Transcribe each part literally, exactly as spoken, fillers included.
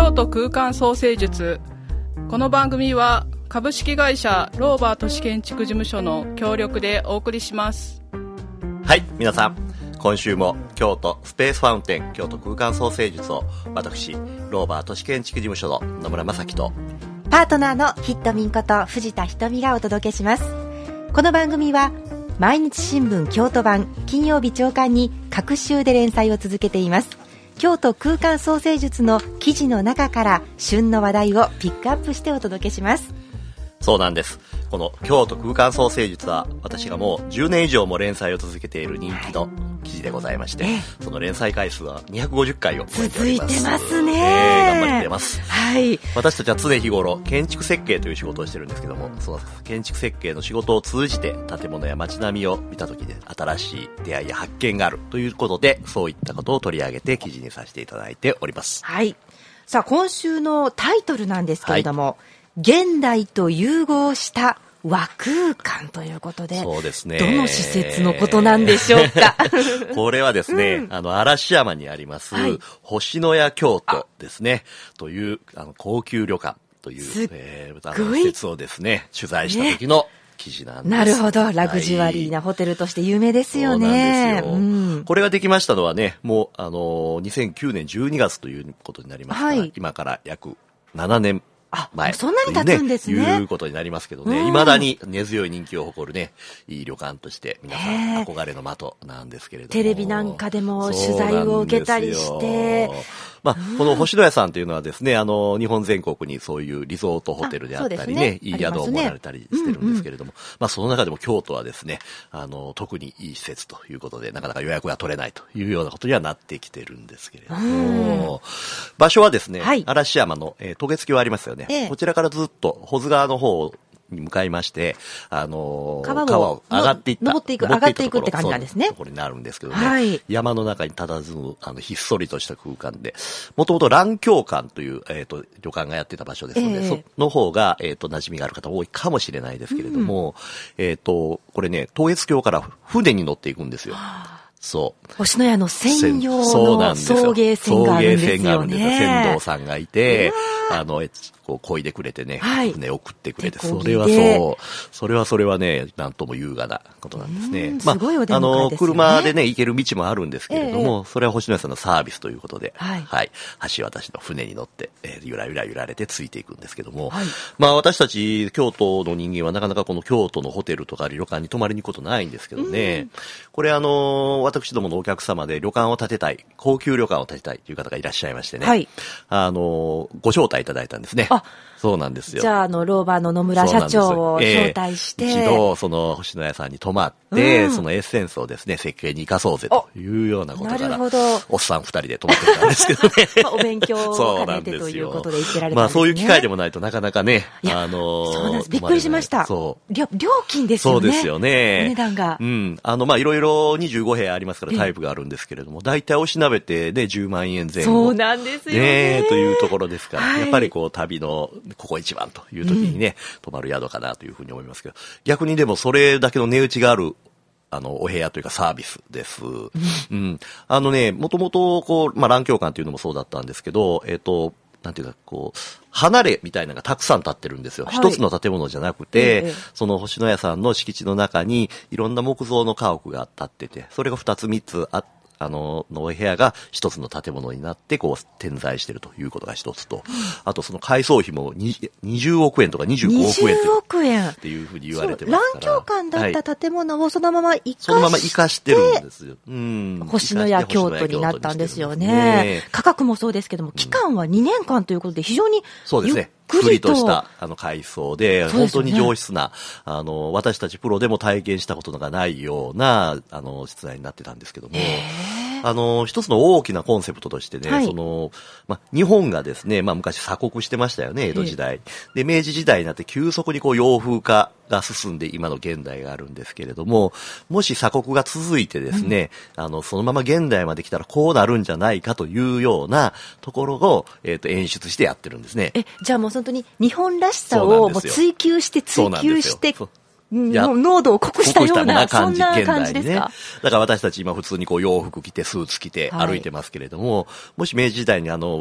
京都空間創生術。この番組は株式会社ローバー都市建築事務所の協力でお送りします。 はい、皆さん、今週も京都スペースファウンテン京都空間創生術を私ローバー都市建築事務所の野村正樹とパートナーのヒットミンこと藤田ひとみがお届けします。この番組は毎日新聞京都版金曜日朝刊に各週で連載を続けています。京都空間創生術の記事の中から旬の話題をピックアップしてお届けします。 そうなんです。この京都空間創生術は私がもうじゅうねん以上も連載を続けている人気の記事でございまして、はい、その連載回数はにひゃくごじゅっかいを超えております。 続いてますね、 えー、頑張ってます、 はい、 私たちは常日頃建築設計という仕事をしてるんですけども、その建築設計の仕事を通じて建物や街並みを見た時で新しい出会いや発見があるということで、そういったことを取り上げて記事にさせていただいております。 はい、さあ今週のタイトルなんですけれども、はい、現代と融合した和空間ということで、 そうですね、 どの施設のことなんでしょうか。 これはですね、うん、あの嵐山にあります、はい、星のや京都ですねというあの高級旅館という、えー、あの施設をですね取材した時の、ね、記事なんです。 なるほど、ラグジュアリーなホテルとして有名ですよね。 そうなんですよ、うん、これができましたのはね、もうあのにせんきゅうねんじゅうにがつということになりますから、はい、今から約ななねんまえ、 そんなに経つんですね。 いうことになりますけどね、未だに根強い人気を誇るね、いい旅館として皆さん憧れの的なんですけれども、 テレビなんかでも取材を受けたりして、 まあ、うん、この星のやさんというのはですね、あの日本全国にそういうリゾートホテルであったり ね, ねいい宿をもられたりしてるんですけれども、ね、うんうん、まあ、その中でも京都はですね、あの特にいい施設ということでなかなか予約が取れないというようなことにはなってきてるんですけれども、場所はですね、はい、嵐山の、えー、渡月橋ありますよね、ええ、こちらからずっと保津川の方に向かいまして、あのー、川を、川を上がっていった。 登っていく、上がっていくって感じなんですね。 ところになるんですけどね。 はい、 山の中に佇む、あの、ひっそりとした空間で、もともと蘭京館という、えっ、ー、と、旅館がやってた場所ですので、えー、その方が、えっ、ー、と、馴染みがある方多いかもしれないですけれども、うん、えっ、ー、と、これね、渡月橋から船に乗っていくんですよ。そう。 星のやの専用の送迎船があるんですよね。送迎船があるんですよ。 船頭さんがいて、あの、こう、漕いでくれてね、はい、船送ってくれて、それはそう、それはそれはね、なんとも優雅なことなんですね。 まあ、すごいお出迎えですよね。 あの、車でね、行ける道もあるんですけれども、えー、それは星野屋さんのサービスということで、はい、はい、橋渡しの船に乗って、えー、ゆらゆら揺られてついていくんですけども、はい、まあ、私たち、京都の人間はなかなかこの京都のホテルとか旅館に泊まりに行くことないんですけどね、これあの、私どものお客様で旅館を建てたい、高級旅館を建てたいという方がいらっしゃいましてね、はい、あの、ご招待いただいたんですね。 あ、 そうなんですよ。 じゃあ、あの、ローバーの野村社長を招待して、 えー、一度、その、星野屋さんに泊まって、うん、そのエッセンスをですね、設計に生かそうぜというようなことから、おっさん二人で泊まってたんですけどね。 まあ、お勉強を兼ねてということで言ってられたんですね。 まあ、そういう機会でもないとなかなかね、あのー、そうなんです。びっくりしました。そう。料金ですよね。 そうですよね。 お値段が。 うん。あの、まあ、いろいろにじゅうごへやありますからタイプがあるんですけれども、大体おしなべてでじゅうまんえんぜん後。 そうなんですよね。 ねというところですから、はい、やっぱりこう、旅のここ一番という時にね、うん、泊まる宿かなというふうに思いますけど、逆にでもそれだけの値打ちがあるあのお部屋というかサービスです。うん、うん、あのね、もともとこうまあ蘭京館というのもそうだったんですけど、えっとなんていうかこう離れみたいなのがたくさん建ってるんですよ。一、はい、つの建物じゃなくて、ええ、その星野屋さんの敷地の中にいろんな木造の家屋が建ってて、それが二つ三つあって。あの、のお部屋が一つの建物になって、こう、点在しているということが一つと、あとその改装費もにじゅうおくえんとかにじゅうごおくえんにじゅうおくえんっていうふうに言われてますから。 蘭京館だった建物をそのまま生かして、 そのまま生かしてるんですよ。うん。 星野屋京都になったんですよね。価格もそうですけども、期間はにねんかんということで非常に、 そうですね。ゆっくりとしたあの改装で、本当に上質な、あの、私たちプロでも体験したことがないような、あの、室内になってたんですけども、あの、一つの大きなコンセプトとしてね、はい、その、ま、日本がですね、まあ、昔鎖国してましたよね、江戸時代。で、明治時代になって急速にこう洋風化が進んで今の現代があるんですけれども、もし鎖国が続いてですね、うん、あの、そのまま現代まで来たらこうなるんじゃないかというようなところを、えっと、演出してやってるんですね。 え、じゃあもう本当に日本らしさをもう追求して追求して、濃度を濃くしたような、そんな感じですか。 だから私たち今普通にこう洋服着てスーツ着て歩いてますけれども、はい、もし明治時代にあの、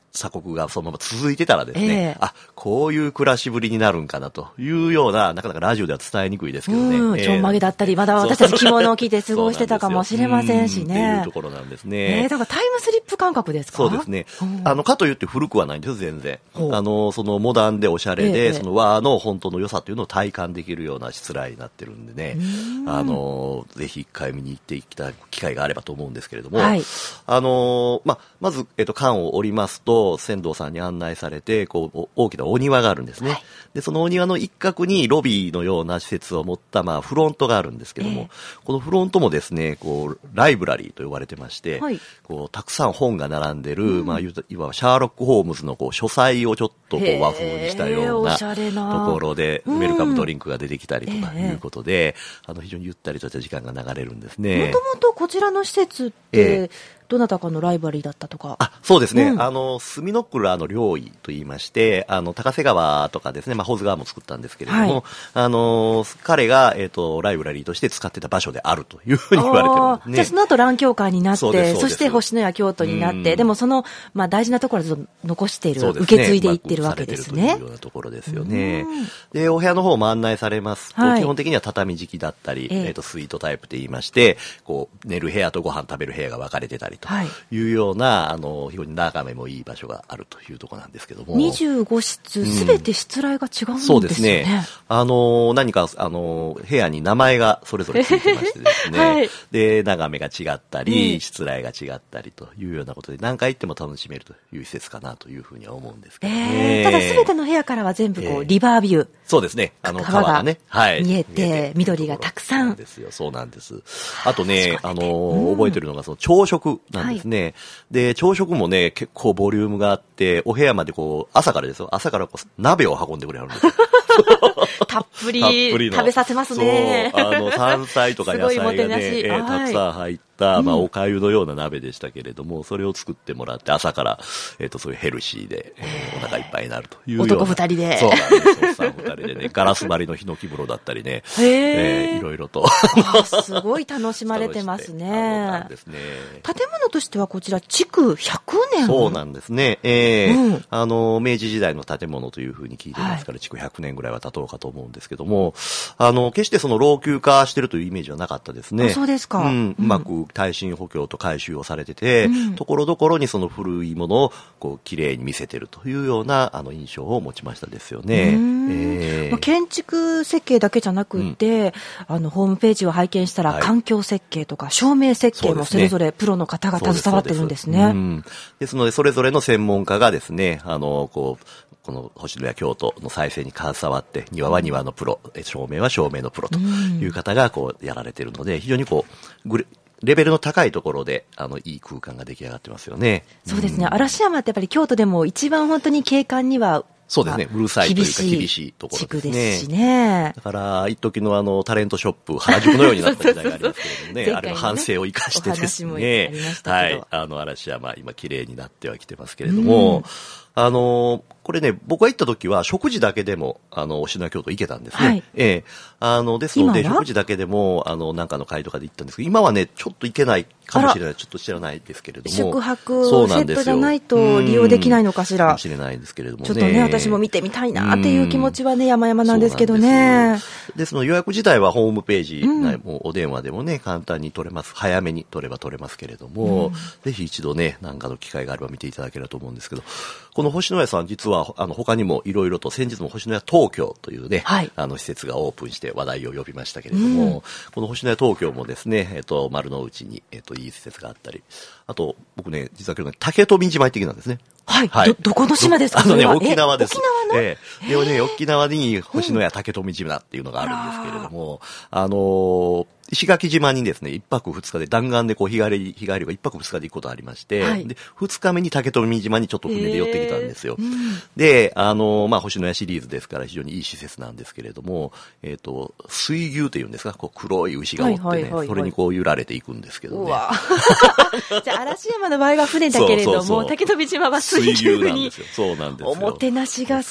鎖国がそのまま続いてたらですね、 ええ、 あ、こういう暮らしぶりになるんかなというような、なかなかラジオでは伝えにくいですけどね。 うん、ちょんまげだったり、まだ私たち着物を着て過ごしてたかもしれませんしね。 っていうところなんですね。 えー、だからタイムスリップ感覚ですか？ そうですね。あの、かといって古くはないんですよ、全然。あの、そのモダンでおしゃれで、ええ、その和の本当の良さというのを体感できるようなしつらいになってるんでね、あの、ぜひ一回見に行っていきたい機会があればと思うんですけれども、はい、あの、ま、まず、えっと、関を降りますと、船頭さんに案内されて、こう、大きなお庭があるんですね。はい、で、そのお庭の一角にロビーのような施設を持った、まあ、フロントがあるんですけども、えー、このフロントもですね、こう、ライブラリーと呼ばれてまして、はい、こう、たくさん本が並んでる、うん、まあ、いわばシャーロック・ホームズのこう書斎をちょっとこう和風にしたようなところで、ウェルカムドリンクが出てきたりとかいうことで、あの、非常にゆったりとした時間が流れるんですね。 もともとこちらの施設って、えーどなたかのライバリーだったとか。 あ、そうですね。うん、あの、墨の倉の領域と言いまして、あの、高瀬川とかですね、まあ、保津川も作ったんですけれども、はい、あの、彼が、えっと、ライブラリーとして使ってた場所であるというふうに言われてるんですね。 じゃあ、その後、蘭教会になって、そして星野や京都になって、でもその、まあ、大事なところを残している、ね、受け継いでいってるわけですね。 というようなところですよね。で、お部屋の方も案内されますと、はい、基本的には畳敷きだったり、えっと、スイートタイプと言いまして、こう、寝る部屋とご飯食べる部屋が分かれてたりというような、ような、あの、非常に眺めもいい場所があるというところなんですけども。 にじゅうご室、すべて室内が違うんですよね。 そうですね。あの、何か、あの、部屋に名前がそれぞれついてましてですね。はい、で、眺めが違ったり、うん、室内が違ったりというようなことで、何回行っても楽しめるという施設かなというふうには思うんですけどね。 えー、ただ、すべての部屋からは全部こう、リバービュー。 そうですね。あの、川がね、 はい。見えて、緑がたくさん。 そうですよ。そうなんです。あとね、あの、覚えてるのが、その朝食なんですね。はい、で、朝食もね、結構ボリュームがあって、お部屋までこう、朝からですよ。朝からこう鍋を運んでくれるんですよ。 たっぷり食べさせますね。 そう、あの、山菜とか野菜がね、えー、たくさん入った、まあ、お粥のような鍋でしたけれども、それを作ってもらって、朝から、えっと、そういうヘルシーで、えー、お腹いっぱいになるというような。 男二人で。 そうなんです。おっさん二人でね、ガラス張りのヒノキ風呂だったりね、えー、いろいろと。 すごい楽しまれてますね。 なんですね。 建物としてはこちら、築ひゃくねん。 そうなんですね。えー、うん、あの、明治時代の建物というふうに聞いてますから、はい、築ひゃくねんぐらいは経とうかと思うんですけども、あの、決してその老朽化してるというイメージはなかったですね。 そうですか。 うん、うまく耐震補強と改修をされてて、うん、ところどころにその古いものをこう綺麗に見せてるというようなあの印象を持ちましたですよね。 えー、建築設計だけじゃなくって、うん、あのホームページを拝見したら、はい、環境設計とか照明設計もそれぞれプロの方が携わってるんですね。 うん、ですのでそれぞれの専門家がですね、あのこうこの星野や京都の再生に携わって、庭は庭のプロ、照明は照明のプロという方がこうやられているので、非常にこうグレレベルの高いところで、あの、いい空間が出来上がってますよね。 そうですね。うん、嵐山ってやっぱり京都でも一番本当に景観には、 そうですね。うるさいというか厳しいところですね。 ですしね。 だから、一時のあの、タレントショップ、原宿のようになった時代がありますけれどもね、ねあれの反省を生かしてですね、はい。あの、嵐山、今綺麗になってはきてますけれども、うん、あの、これね、僕が行った時は食事だけでも、あの、星野京都行けたんですね。はい、ええ。あの、ですので、食事だけでも、あの、なんかの会とかで行ったんですけど、今はね、ちょっと行けないかもしれない。ちょっと知らないですけれども。 宿泊セットじゃないと利用できないのかしら。 かもしれないですけれどもね。 ちょっとね、私も見てみたいなっていう気持ちはね、山々なんですけどね。 ですですので、予約自体はホームページ、うん、もうお電話でもね、簡単に取れます。早めに取れば取れますけれども、うん、ぜひ一度ね、なんかの機会があれば見ていただければと思うんですけど、この星野屋さん、実は、あの、他にもいろいろと、先日も星野屋東京というね、はい、あの、施設がオープンして話題を呼びましたけれども、うん、この星野屋東京もですね、えっと、丸の内に、えっと、いい施設があったり、あと、僕ね、実は今日ね、竹富島行ってきたんですね。 はい。はい、ど、どこの島ですか？ あのね、沖縄です。 沖縄の？ ええ。でね、沖縄に星野屋竹富島っていうのがあるんですけれども、うん、あのー、石垣島にですね、一泊二日で弾丸でこう日帰り、日帰りが一泊二日で行くことありまして、はい、で、二日目に竹富島にちょっと船で寄ってきたんですよ。うん、で、あの、まあ、星野屋シリーズですから非常にいい施設なんですけれども、えっ、ー、と、水牛というんですか、こう黒い牛がおってね、はいはいはいはい、それにこう揺られていくんですけどね。うわじゃあ、嵐山の場合は船だけれども、そうそうそう竹富島は水牛に。 水牛なんですよ。そうなんですよ。 おもてなしがす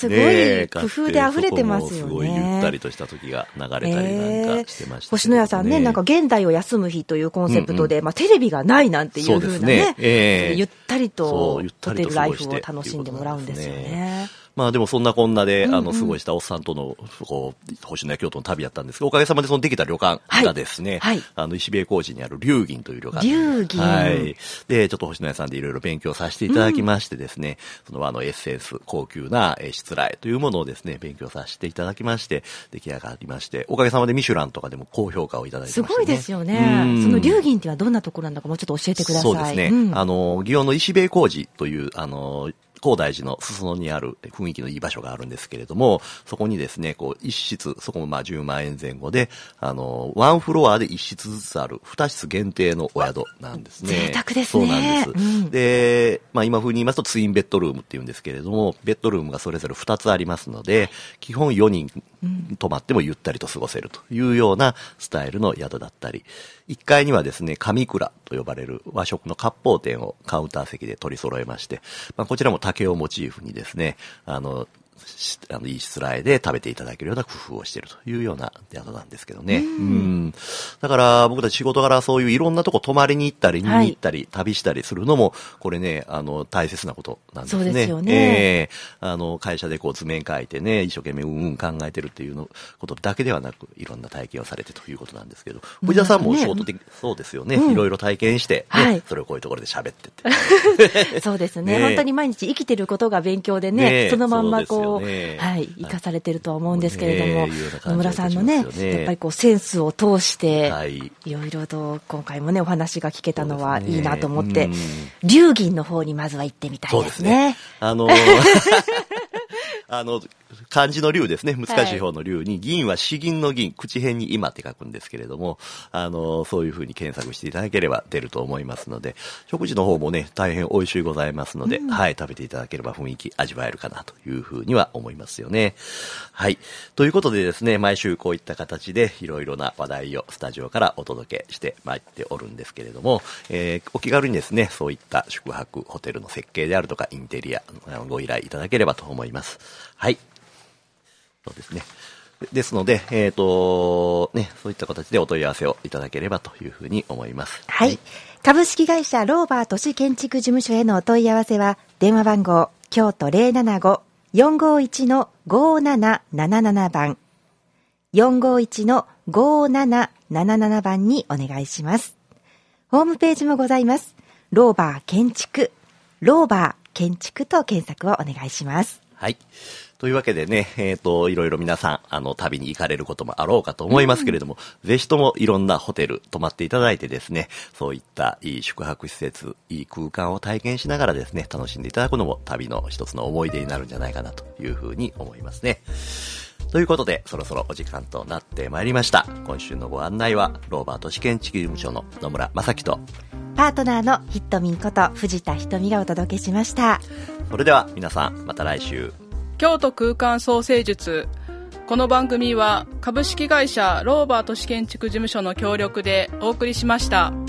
すごい工夫で溢れてますよね。 すごいゆったりとした時が流れたりなんかしてました、ね。 星野屋さんね、なんか現代を休む日というコンセプトで、うんうん、まあテレビがないなんていう風なね、ねえー、ゆったりとホテルライフを楽しんでもらうんですよね。 まあでもそんなこんなで、うんうん、あの、過ごしたおっさんとの、こう、星野屋京都の旅やったんですが、おかげさまでそのできた旅館がですね、はいはい、あの、石塀工事にある龍銀という旅館。 龍銀。 はい。で、ちょっと星野屋さんでいろいろ勉強させていただきましてですね、うん、そのあの、エッセンス、高級なしつらえというものをですね、勉強させていただきまして、出来上がりまして、おかげさまでミシュランとかでも高評価をいただいてましたね。 すごいですよね。その龍銀っていうのはどんなところなんだかもうちょっと教えてください。 そうですね。うん、あの、祇園の石塀工事という、あの、高大寺の裾野にある雰囲気のいい場所があるんですけれども、そこにですね、こう一室、そこもまあじゅうまんえん前後で、あの、ワンフロアで一室ずつある二室限定のお宿なんですね。 贅沢ですね。 そうなんです。うん、で、まあ今風に言いますとツインベッドルームって言うんですけれども、ベッドルームがそれぞれ二つありますので、基本よにん泊まってもゆったりと過ごせるというようなスタイルの宿だったり、いっかいにはですね、上倉と呼ばれる和食の割烹店をカウンター席で取り揃えまして、まあ、こちらも竹をモチーフにですね、あの、あのいいしつらえで食べていただけるような工夫をしているというような宿なんですけどね。うんうんだから僕たち仕事柄そういういろんなとこ泊まりに行ったり見に行ったり、はい、旅したりするのもこれねあの大切なことなんですね。 そうですよね。 えー、あの会社でこう図面書いてね一生懸命うんうん考えてるっていうのことだけではなくいろんな体験をされてということなんですけど、藤田さんも仕事的、ね、そうですよね。いろいろ体験して、ねはい、それをこういうところで喋ってってそうですね。ね本当に毎日生きてることが勉強でね、ねそのまんまこう。ねはい、生かされてるとは思うんですけれども、ね、野村さんのね、やっぱりこうセンスを通して、はい、いろいろと今回もねお話が聞けたのはいいなと思って、龍銀の方にまずは行ってみたいですね。そうですね。 あのーあの、漢字の龍ですね。難しい方の龍に、はい、銀は詩銀の銀、口辺に今って書くんですけれども、あの、そういう風に検索していただければ出ると思いますので、食事の方もね、大変美味しいございますので、うん、はい、食べていただければ雰囲気味わえるかなという風には思いますよね。はい。ということでですね、毎週こういった形でいろいろな話題をスタジオからお届けしてまいっておるんですけれども、えー、お気軽にですね、そういった宿泊、ホテルの設計であるとか、インテリア、ご依頼いただければと思います。はい。そうですね。ですので、えっと、ね、そういった形でお問い合わせをいただければというふうに思います。 はい。はい、株式会社ローバー都市建築事務所へのお問い合わせは、電話番号、京都 ゼロななご よんごいち ごなななななな 番、よんごいち ごななななな 番にお願いします。ホームページもございます。ローバー建築、ローバー建築と検索をお願いします。 はい。というわけでね、えっと、いろいろ皆さん、あの、旅に行かれることもあろうかと思いますけれども、うん、ぜひともいろんなホテル泊まっていただいてですね、そういったいい宿泊施設、いい空間を体験しながらですね、楽しんでいただくのも旅の一つの思い出になるんじゃないかなというふうに思いますね。ということで、そろそろお時間となってまいりました。今週のご案内は、ローバー都市建築事務所の野村正樹と、 パートナーのヒットミンこと藤田瞳がお届けしました。 それでは皆さん、また来週。 京都空間創生術。この番組は株式会社ローバー都市建築事務所の協力でお送りしました。